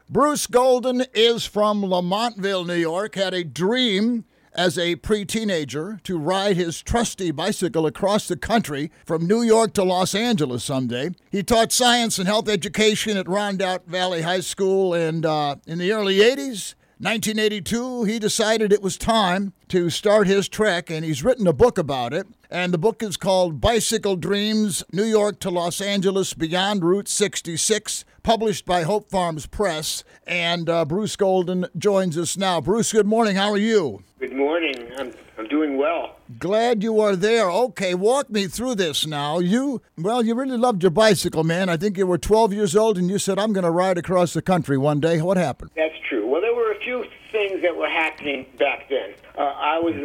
Bruce Golden is from Lamontville, New York, had a dream as a pre-teenager to ride his trusty bicycle across the country from New York to Los Angeles someday. He taught science and health education at Rondout Valley High School, and in the early 80s, 1982, he decided it was time to start his trek, and he's written a book about it. And the book is called Bicycle Dreams, New York to Los Angeles Beyond Route 66, published by Hope Farms Press. And Bruce Golden joins us now. Bruce, good morning. How are you? Good morning. I'm doing well. Glad you are there. Okay, walk me through this now. You really loved your bicycle, man. I think you were 12 years old and you said, I'm going to ride across the country one day. What happened? That's true. Well, there were a few things that were happening back then. I was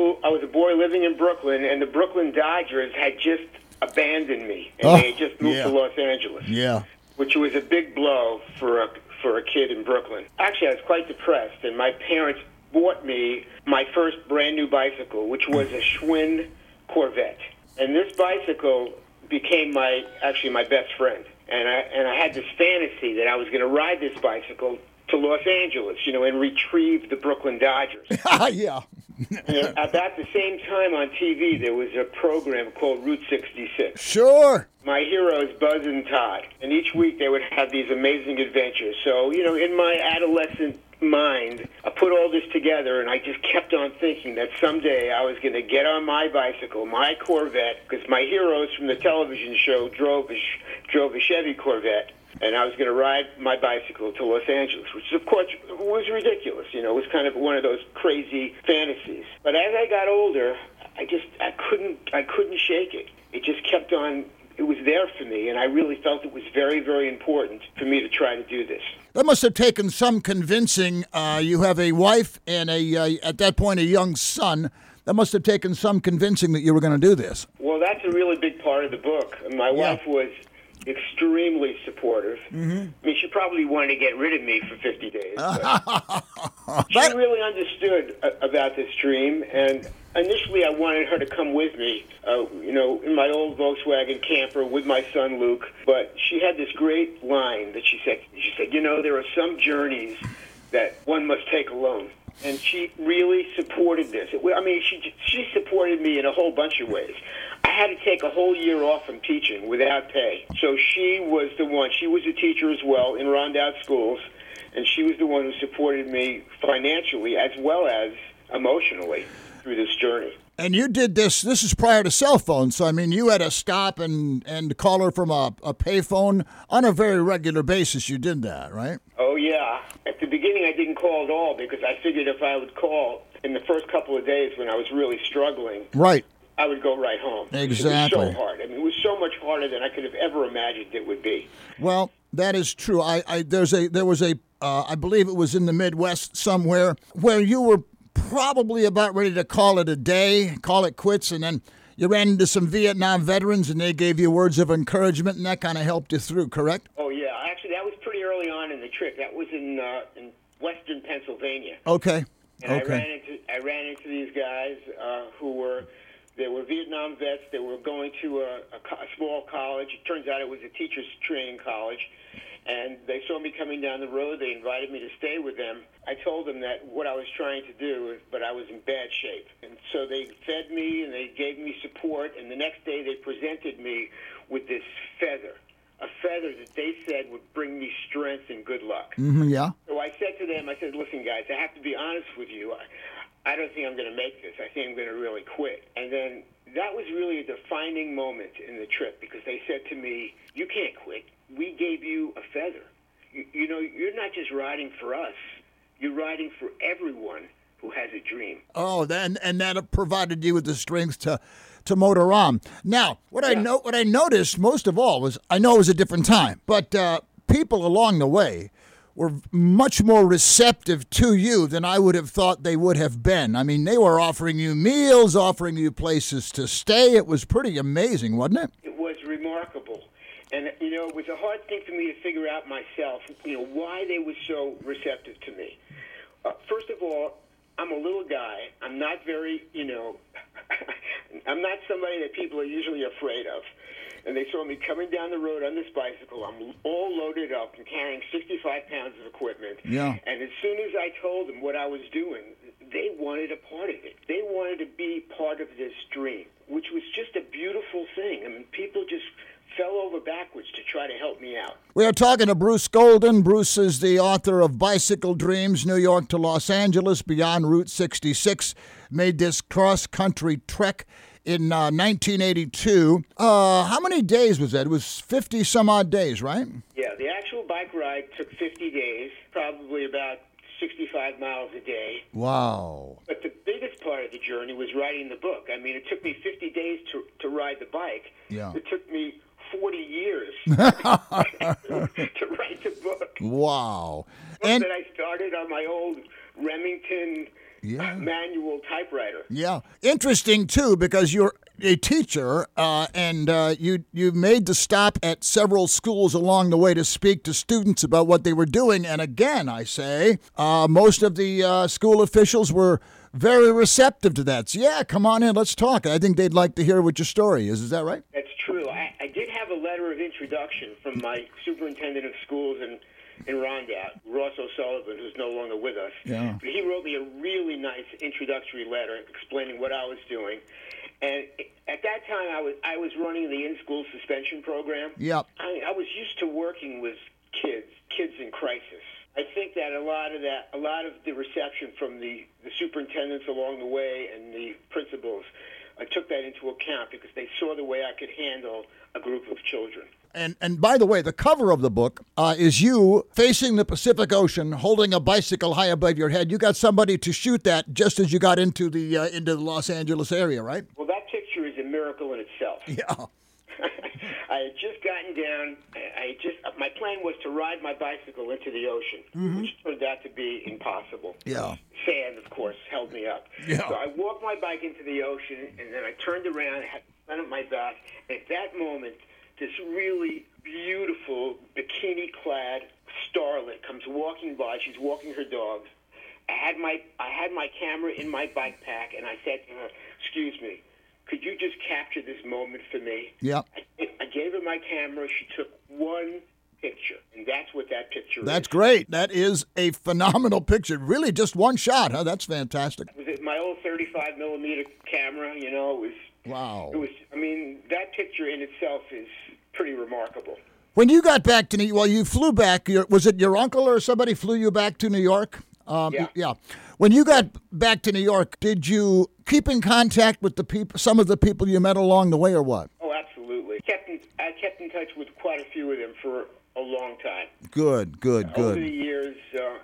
a boy living in Brooklyn, and the Brooklyn Dodgers had just abandoned me, and they had just moved to Los Angeles. Yeah. Which was a big blow for a kid in Brooklyn. Actually, I was quite depressed, and my parents bought me my first brand new bicycle, which was a Schwinn Corvette. And this bicycle became my best friend. And I had this fantasy that I was going to ride this bicycle to Los Angeles, and retrieve the Brooklyn Dodgers. Yeah. About the same time on TV, there was a program called Route 66. Sure. My heroes, Buzz and Todd. And each week they would have these amazing adventures. So, in my adolescent mind, I put all this together, and I just kept on thinking that someday I was going to get on my bicycle, my Corvette, because my heroes from the television show drove a Chevy Corvette, and I was going to ride my bicycle to Los Angeles, which, of course, was ridiculous. It was kind of one of those crazy fantasies. But as I got older, I couldn't shake it. It just kept on. It was there for me, and I really felt it was very, very important for me to try to do this. That must have taken some convincing. You have a wife and at that point, a young son. That must have taken some convincing that you were going to do this. Well, that's a really big part of the book. My wife was extremely supportive. Mm-hmm. I mean, she probably wanted to get rid of me for 50 days. She really understood about this dream, and initially I wanted her to come with me, in my old Volkswagen camper with my son Luke, but she had this great line that she said, there are some journeys that one must take alone. And she really supported this. I mean, she supported me in a whole bunch of ways. I had to take a whole year off from teaching without pay. So she was the one. She was a teacher as well in Rondout schools, and she was the one who supported me financially as well as emotionally through this journey. And you did this is prior to cell phones, so I mean, you had to stop and call her from a payphone on a very regular basis. You did that, right? Oh, yeah. At the beginning, I didn't call at all because I figured if I would call in the first couple of days when I was really struggling, right, I would go right home. Exactly. It was so hard. I mean, it was so much harder than I could have ever imagined it would be. Well, that is true. There was a I believe it was in the Midwest somewhere where you were probably about ready to call it a day, call it quits, and then you ran into some Vietnam veterans and they gave you words of encouragement, and that kind of helped you through, correct? Oh, yeah. Actually, that was pretty early on in the trip. That was in western Pennsylvania. Okay. And I ran into these guys they were Vietnam vets. They were going to a small college. It turns out it was a teacher's training college. And they saw me coming down the road. They invited me to stay with them. I told them that what I was trying to do, but I was in bad shape. And so they fed me and they gave me support. And the next day they presented me with this feather, a feather that they said would bring me strength and good luck. Mm-hmm, yeah. So I said to them, listen, guys, I have to be honest with you. I don't think I'm going to make this. I think I'm going to really quit. And then that was really a defining moment in the trip because they said to me, you can't quit. We gave you a feather. You're not just riding for us. You're riding for everyone who has a dream. Oh, and that provided you with the strength to motor on. Now, what I noticed most of all was, I know it was a different time, but people along the way were much more receptive to you than I would have thought they would have been. I mean, they were offering you meals, offering you places to stay. It was pretty amazing, wasn't it? It was remarkable. And, it was a hard thing for me to figure out myself, why they were so receptive to me. First of all, I'm a little guy. I'm not very, I'm not somebody that people are usually afraid of. and they saw me coming down the road on this bicycle. I'm all loaded up and carrying 65 pounds of equipment. Yeah. And as soon as I told them what I was doing, they wanted a part of it. They wanted to be part of this dream, which was just a beautiful thing. I mean, people just fell over backwards to try to help me out. We are talking to Bruce Golden. Bruce is the author of Bicycle Dreams, New York to Los Angeles, Beyond Route 66. Made this cross-country trek in 1982. How many days was that? It was 50-some-odd days, right? Yeah, the actual bike ride took 50 days, probably about 65 miles a day. Wow. But the biggest part of the journey was writing the book. I mean, it took me 50 days to ride the bike. Yeah. It took me 40 years to write the book. Wow. And that I started on my old Remington manual typewriter. Yeah. Interesting, too, because you're a teacher, and you made the stop at several schools along the way to speak to students about what they were doing. And again, I say, most of the school officials were very receptive to that. So, yeah, come on in, let's talk. I think they'd like to hear what your story is. Is that right? That's true. I did have a letter of introduction from my superintendent of schools in Rondout, Ross O'Sullivan, who's no longer with us. Yeah. But he wrote me a really nice introductory letter explaining what I was doing. And at that time, I was running the in-school suspension program. Yep. I was used to working with kids in crisis. I think that a lot of the reception from the superintendents along the way and the principals, I took that into account because they saw the way I could handle a group of children. And by the way, the cover of the book is you facing the Pacific Ocean, holding a bicycle high above your head. You got somebody to shoot that just as you got into the Los Angeles area, right? Well, that picture is a miracle in itself. Yeah. I had just gotten down. My plan was to ride my bicycle into the ocean, which turned out to be impossible. Yeah. Sand, of course, held me up. Yeah. So I walked my bike into the ocean, and then I turned around, went up my back. And at that moment, this really beautiful bikini-clad starlet comes walking by. She's walking her dogs. I had my camera in my bike pack, and I said to her, "Excuse me, could you just capture this moment for me?" Yep. I gave her my camera. She took one picture, and that's what that picture is. That's great. That is a phenomenal picture. Really, just one shot, huh? That's fantastic. It was my old 35-millimeter camera. You know, it was. Wow. It was. I mean, that picture in itself is pretty remarkable. When you got back to you flew back. Was it your uncle or somebody flew you back to New York? Yeah. When you got back to New York, did you keep in contact with some of the people you met along the way, or what? Oh, absolutely. I kept in touch with quite a few of them for a long time. Good. Over the years,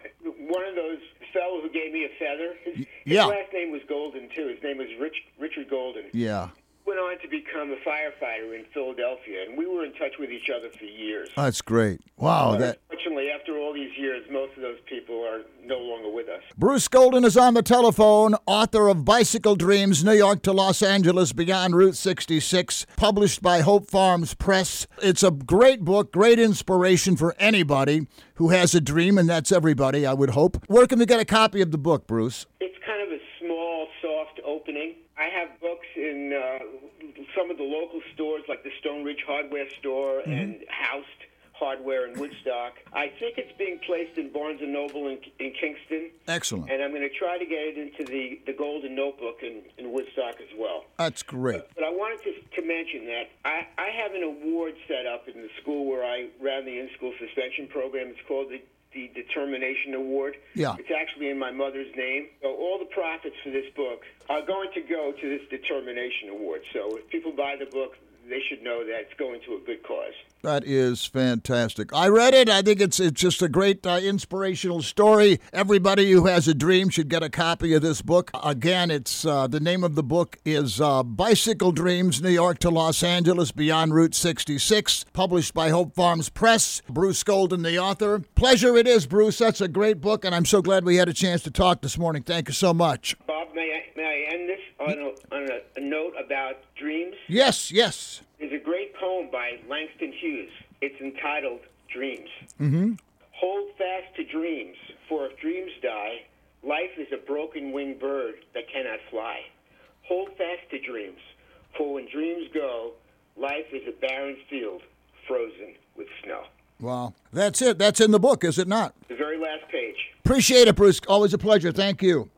one of those fellow who gave me a feather, his last name was Golden, too. His name was Richard Golden. Yeah. Went on to become a firefighter in Philadelphia, and we were in touch with each other for years. That's great. Wow. Unfortunately, after all these years, most of those people are no longer with us. Bruce Golden is on the telephone, author of Bicycle Dreams, New York to Los Angeles, Beyond Route 66, published by Hope Farms Press. It's a great book, great inspiration for anybody who has a dream, and that's everybody, I would hope. Where can we get a copy of the book, Bruce? It's kind of a small, soft opening. I have books in some of the local stores, like the Stone Ridge Hardware Store and Housed Hardware in Woodstock. I think it's being placed in Barnes & Noble in Kingston. Excellent. And I'm going to try to get it into the Golden Notebook in Woodstock as well. That's great. But I wanted to mention that I have an award set up in the school where I ran the in-school suspension program. It's called the Determination Award. Yeah. It's actually in my mother's name. So all the profits for this book are going to go to this Determination Award. So if people buy the book, they should know that it's going to a good cause. That is fantastic. I read it. I think it's just a great inspirational story. Everybody who has a dream should get a copy of this book. Again, it's the name of the book is Bicycle Dreams, New York to Los Angeles, Beyond Route 66, published by Hope Farms Press. Bruce Golden, the author. Pleasure it is, Bruce. That's a great book, and I'm so glad we had a chance to talk this morning. Thank you so much. Bob, may I end this on a note about dreams? Yes. There's a great poem by Langston Hughes. It's entitled Dreams. Mm-hmm. Hold fast to dreams, for if dreams die, life is a broken-winged bird that cannot fly. Hold fast to dreams, for when dreams go, life is a barren field frozen with snow. Wow. That's it. That's in the book, is it not? The very last page. Appreciate it, Bruce. Always a pleasure. Thank you.